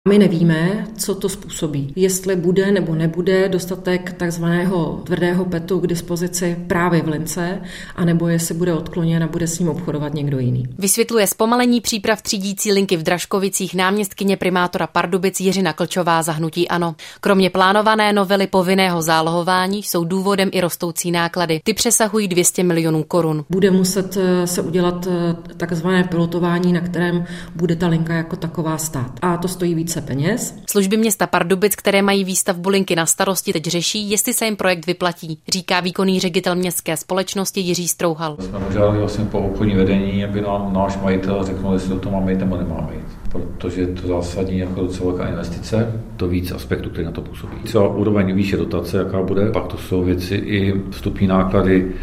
My nevíme, co to způsobí. Jestli bude nebo nebude dostatek takzvaného tvrdého PETu k dispozici právě v lince, anebo jestli bude odkloněn a bude s ním obchodovat někdo jiný. Vysvětluje zpomalení příprav třídící linky v Dražkovicích náměstkyně primátora Pardubic Jiřina Klčová za hnutí ANO. Kromě plánované novely povinného zálohování jsou důvodem i rostoucí náklady. Ty přesahují 200 milionů korun. Bude muset se udělat takzvané pilotování, na kterém bude ta linka jako taková stát. A to stojí více peněz. Služby města Pardubic, které mají výstavbu linky na starosti, teď řeší, jestli se jim projekt vyplatí, říká výkonný ředitel městské společnosti Jiří Strouhal. Jsme požádali vlastně po obchodní vedení, aby nám náš majitel řekl, jestli to máme jít nebo nemáme jít. Protože je to zásadní jako docela velká investice, to víc aspektů, které na to působí. Celá úroveň výše dotace, jaká bude, pak to jsou věci i vstupní náklady,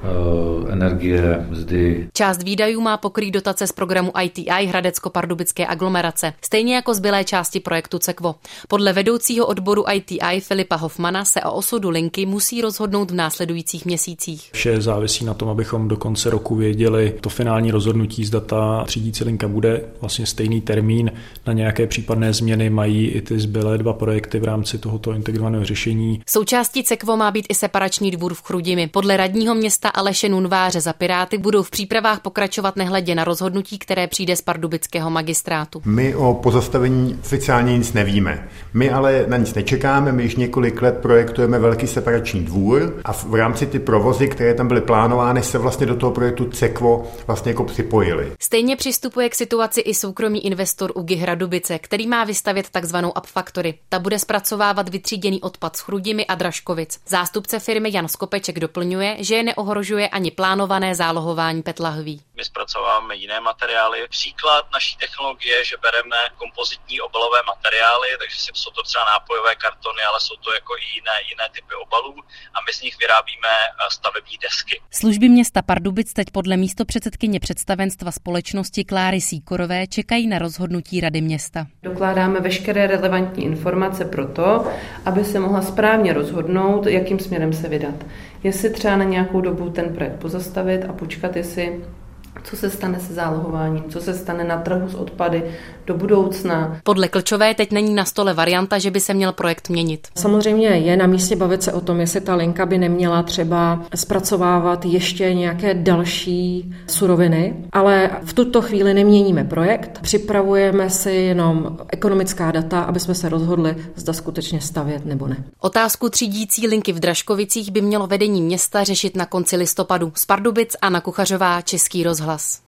energie, mzdy. Část výdajů má pokrýt dotace z programu ITI Hradecko-pardubické aglomerace, stejně jako zbylé části projektu CEQVO. Podle vedoucího odboru ITI Filipa Hoffmana se o osudu linky musí rozhodnout v následujících měsících. Vše závisí na tom, abychom do konce roku věděli to finální rozhodnutí, zda ta třídící linka bude vlastně stejný termín. Na nějaké případné změny mají i ty zbylé 2 projekty v rámci tohoto integrovaného řešení. Součástí CEQVO má být i separační dvůr v Chrudimi. Podle radního města Aleše Nunváře za Piráty budou v přípravách pokračovat nehledě na rozhodnutí, které přijde z pardubického magistrátu. My o pozastavení oficiálně nic nevíme. My ale na nic nečekáme, my již několik let projektujeme velký separační dvůr a v rámci ty provozy, které tam byly plánovány, se vlastně do toho projektu CEQVO vlastně jako připojili. Stejně přistupuje k situaci i soukromý investor UGI Hradubice, který má vystavět takzvanou Upfactory. Ta bude zpracovávat vytříděný odpad z Chrudimi a Dražkovic. Zástupce firmy Jan Skopeček doplňuje, že je neohrožuje ani plánované zálohování PET lahví. My zpracováváme jiné materiály. Příklad naší technologie, že bereme kompozitní obalové materiály, takže jsou to třeba nápojové kartony, ale jsou to jako i jiné typy obalů a my z nich vyrábíme stavební desky. Služby města Pardubic teď podle místopředsedkyně představenstva společnosti Kláry Síkorové čekají na rozhodnutí Rady města. Dokládáme veškeré relevantní informace pro to, aby se mohla správně rozhodnout, jakým směrem se vydat. Jestli třeba na nějakou dobu ten projekt pozastavit a počkat, jestli co se stane se zálohováním, co se stane na trhu s odpady do budoucna. Podle Klčové teď není na stole varianta, že by se měl projekt měnit. Samozřejmě je na místě bavit se o tom, jestli ta linka by neměla třeba zpracovávat ještě nějaké další suroviny, ale v tuto chvíli neměníme projekt, připravujeme si jenom ekonomická data, aby jsme se rozhodli, zda skutečně stavět nebo ne. Otázku třídící linky v Dražkovicích by mělo vedení města řešit na konci listopadu. Z Pardubic Anna Kuchařová, Český rozhlas.